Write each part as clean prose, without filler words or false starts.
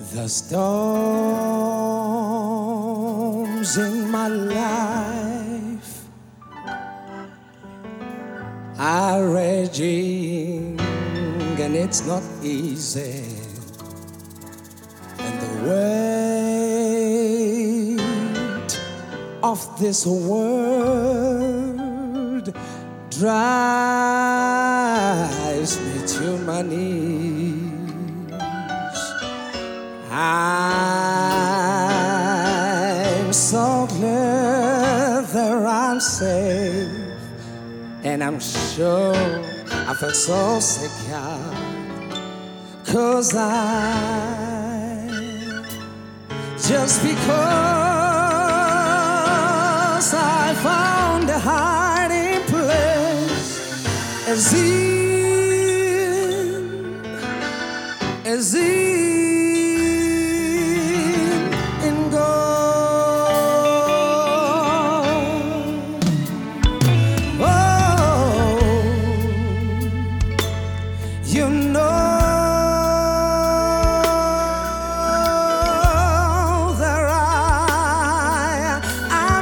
The storms in my life are raging, and it's not easy. And the weight of this world drives me to my knees. I'm so glad that I'm safe, and I'm sure I feel so secure, 'cause just because I found a hiding place, as in gold. Oh, you know that I'm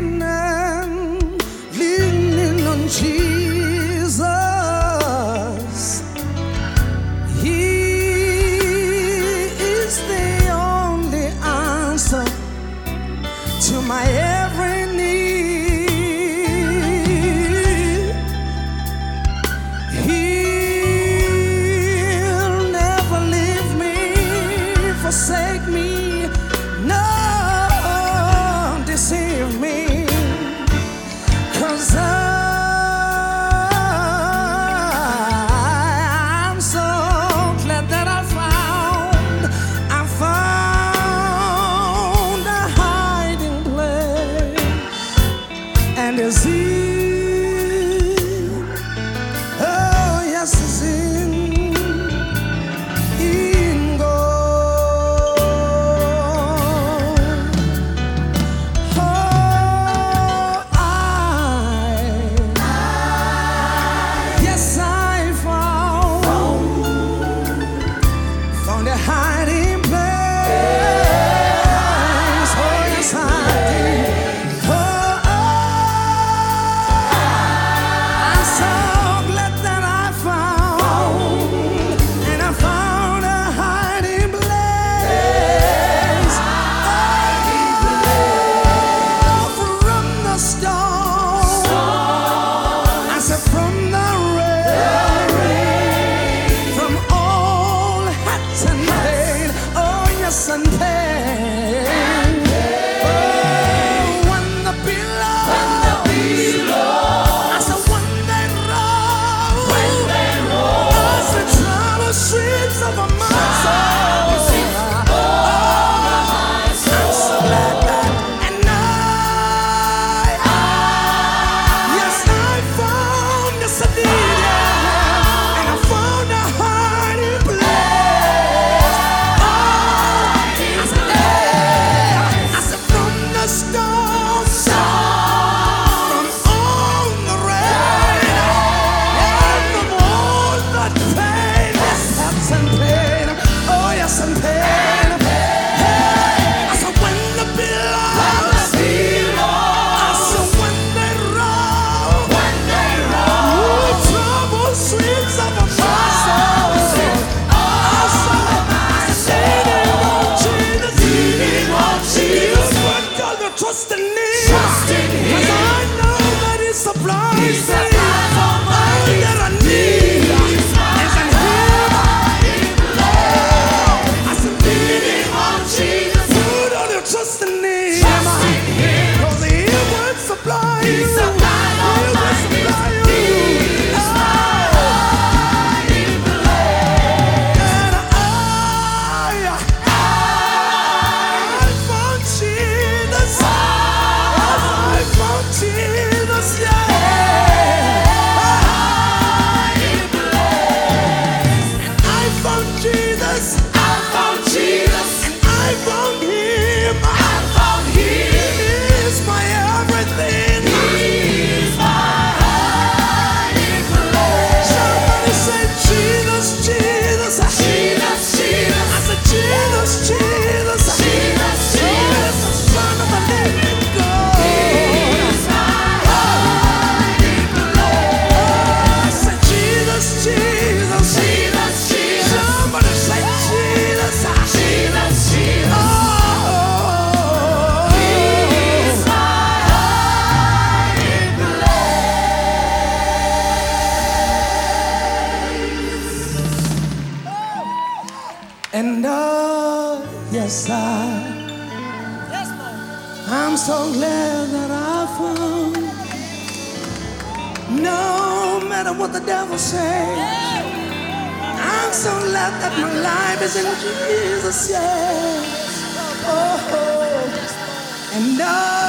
leaning on Jesus. He is the only answer to my every need. He'll never leave me, forsake me, no, deceive me, 'cause I'm so glad that I found a hiding place, and it's oh yes, it's in gold. Oh, yes, I found a hiding place. Oh, yes, I did. Oh, I'm so glad that I found a hiding place. Oh, from the storm, I said from the rain, from all hurts and pain. Oh, yes, and pain. Oh, when the billows, I said when they roll, as the troubled streets of my soul. I'm so glad that, and yes, I found the Sadia, and I found a hiding place. I said from the storm, from all the rain, and from all that pain, yes, hurts and pain. Oh, yes, and pain. I said when the billows, I said when they roll, troubled streets of my soul. Jesus, what God will trust in me, 'cause I know that He supplies me all that I need. Is in Him. I said, leaning on Jesus. Put all your trust in Him, 'cause He will supply you. He will supply you. And I found Jesus. I found Jesus, yeah. I found Jesus. And I found Him. He is my everything. Somebody say Jesus, Jesus. I said Jesus, Jesus. And yes, I'm so glad that I found. No matter what the devil says, I'm so glad that my life is in Jesus, yeah. Oh, and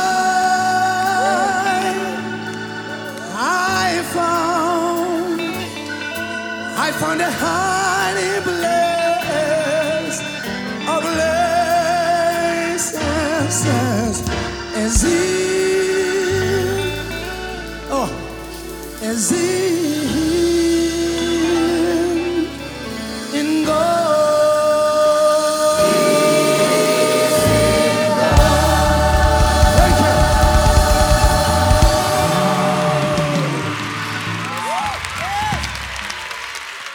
I found a hiding place, a place as he, oh, as he.